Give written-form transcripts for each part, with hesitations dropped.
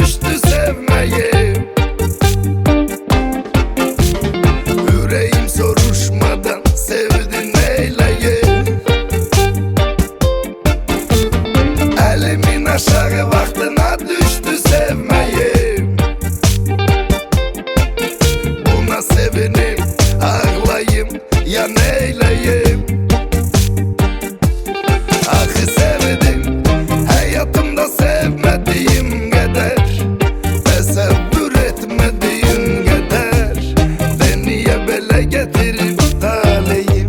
düştü sevmeyi. Yüreğim soruşmadan sevdi neyleyim. Elimin aşağı vaktına düştü sevmeyi. Buna sevinip ağlayayım ya neyleyim. Ahı sevdim hayatımda sevmediğim kadar, tesevvür etmediğim kadar. Beni böyle getirip taleyim.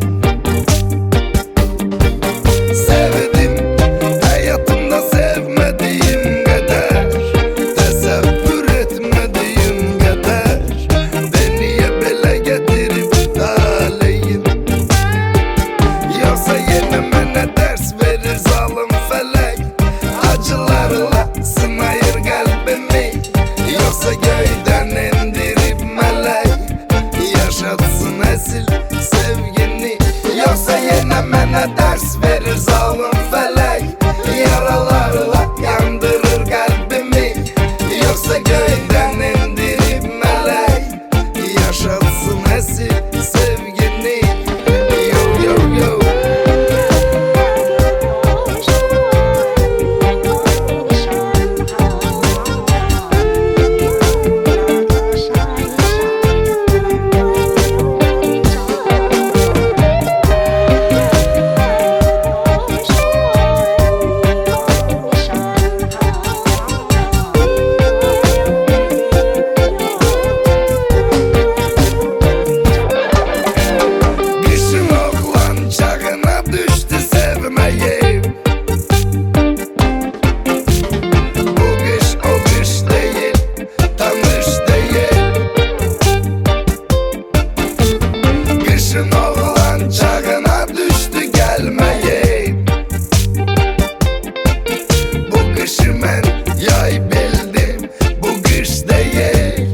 Sevdim hayatımda sevmediğim kadar, tesevvür etmediğim kadar. Beni böyle getirip taleyim. Yoksa yine bana ders verir zalim felek, acılarla sınayır kalbimi. Yoksa göyden indirip melek, yaşatsın esil sevgini. Yoksa yine bana ders verir zalim felek, yaralarla yandırır kalbimi. Yoksa göyden indirip melek, yaşatsın esil sevgini. Yo yo yo. Kışın oğlan çağına düştü sevmeyi. Bu kış o kış değil, tanış değil. Kışın oğlan çağına düştü gelmeyi. Bu kışı ben yay bildim, bu kış değil.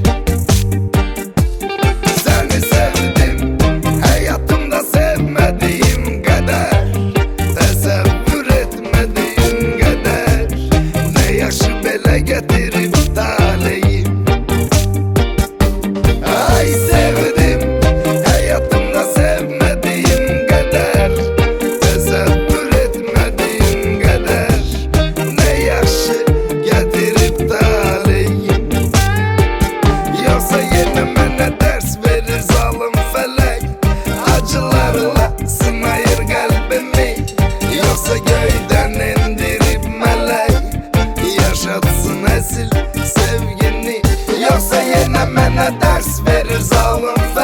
Seni sevdim hayatımda sevmediğim kadar, tesevvür etmediğim kadar. Ne yaşı bele getirip taleyim. Ay sevdim hayatımda sevmediğim kadar, tesevvür etmediğim kadar. Ne yaşı getirip taleyim. Yoksa yine bana ders verir zalim felek, acılarla sınayır kalbimi. Yoksa göyden indirip melek, yaşatsın esil sevgini. Yoksa yine bana ders verir zalim felek,